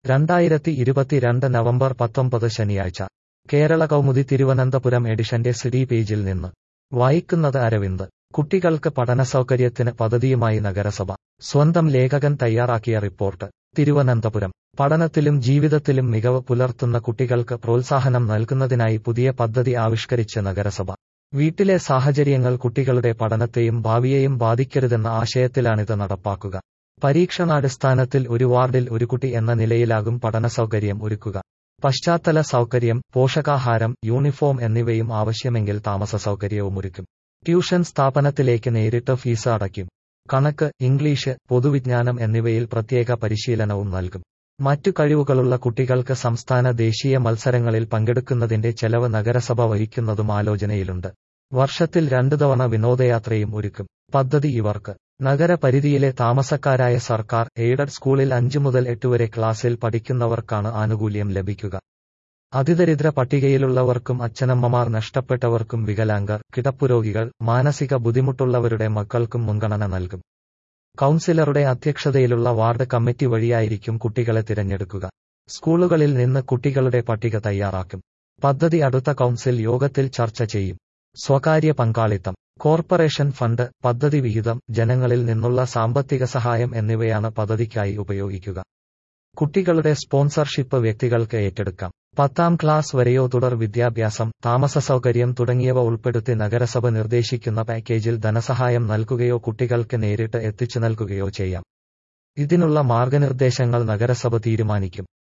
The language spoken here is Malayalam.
2022 നവംബർ 19 ശനിയാഴ്ച കേരള കൗമുദി തിരുവനന്തപുരം എഡിഷന്റെ സിഡി പേജിൽ നിന്ന് വായിക്കുന്നത് അരവിന്ദ്. കുട്ടികൾക്ക് പഠനസൗകര്യത്തിന് പദ്ധതിയുമായി നഗരസഭ. സ്വന്തം ലേഖകൻ തയ്യാറാക്കിയ റിപ്പോർട്ട്. തിരുവനന്തപുരം. പഠനത്തിലും ജീവിതത്തിലും മികവ് പുലർത്തുന്ന കുട്ടികൾക്ക് പ്രോത്സാഹനം നൽകുന്നതിനായി പുതിയ പദ്ധതി ആവിഷ്കരിച്ച് നഗരസഭ. വീട്ടിലെ സാഹചര്യങ്ങൾ കുട്ടികളുടെ പഠനത്തെയും ഭാവിയെയും ബാധിക്കരുതെന്ന ആശയത്തിലാണിത് നടപ്പാക്കുക. പരീക്ഷണാടിസ്ഥാനത്തിൽ ഒരു വാർഡിൽ ഒരു കുട്ടി എന്ന നിലയിലാകും പഠനസൗകര്യം ഒരുക്കുക. പശ്ചാത്തല സൗകര്യം, പോഷകാഹാരം, യൂണിഫോം എന്നിവയും ആവശ്യമെങ്കിൽ താമസ സൗകര്യവുമൊരുക്കും. ട്യൂഷൻ സ്ഥാപനത്തിലേക്ക് നേരിട്ട് ഫീസ് അടയ്ക്കും. കണക്ക്, ഇംഗ്ലീഷ്, പൊതുവിജ്ഞാനം എന്നിവയിൽ പ്രത്യേക പരിശീലനവും നൽകും. മറ്റു കഴിവുകളുള്ള കുട്ടികൾക്ക് സംസ്ഥാന ദേശീയ മത്സരങ്ങളിൽ പങ്കെടുക്കുന്നതിന്റെ ചെലവ് നഗരസഭ വഹിക്കുന്നതും ആലോചനയിലുണ്ട്. വർഷത്തിൽ 2 തവണ വിനോദയാത്രയും ഒരുക്കും. പദ്ധതി ഇവർക്ക്. നഗരപരിധിയിലെ താമസക്കാരായ സർക്കാർ എയ്ഡഡ് സ്കൂളിൽ 5 മുതൽ 8 വരെ ക്ലാസ്സിൽ പഠിക്കുന്നവർക്കാണ് ആനുകൂല്യം ലഭിക്കുക. അതിദരിദ്ര പട്ടികയിലുള്ളവർക്കും അച്ഛനമ്മമാർ നഷ്ടപ്പെട്ടവർക്കും വികലാംഗർ, കിടപ്പുരോഗികൾ, മാനസിക ബുദ്ധിമുട്ടുള്ളവരുടെ മക്കൾക്കും മുൻഗണന നൽകും. കൗൺസിലറുടെ അധ്യക്ഷതയിലുള്ള വാർഡ് കമ്മിറ്റി വഴിയായിരിക്കും കുട്ടികളെ തിരഞ്ഞെടുക്കുക. സ്കൂളുകളിൽ നിന്ന് കുട്ടികളുടെ പട്ടിക തയ്യാറാക്കും. പദ്ധതി അടുത്ത കൗൺസിൽ യോഗത്തിൽ ചർച്ച ചെയ്യും. സ്വകാര്യ പങ്കാളിത്തം. കോർപ്പറേഷൻ ഫണ്ട്, പദ്ധതി വിഹിതം, ജനങ്ങളിൽ നിന്നുള്ള സാമ്പത്തിക സഹായം എന്നിവയാണ് പദ്ധതിക്കായി ഉപയോഗിക്കുക. കുട്ടികളുടെ സ്പോൺസർഷിപ്പ് വ്യക്തികൾക്ക് ഏറ്റെടുക്കാം. 10ാം ക്ലാസ് വരെയോ തുടർ വിദ്യാഭ്യാസം, താമസ സൗകര്യം തുടങ്ങിയവ ഉൾപ്പെടുത്തി നഗരസഭ നിർദ്ദേശിക്കുന്ന പാക്കേജിൽ ധനസഹായം നൽകുകയോ കുട്ടികൾക്ക് നേരിട്ട് എത്തിച്ചു നൽകുകയോ ചെയ്യാം. ഇതിനുള്ള മാർഗനിർദ്ദേശങ്ങൾ നഗരസഭ തീരുമാനിക്കും.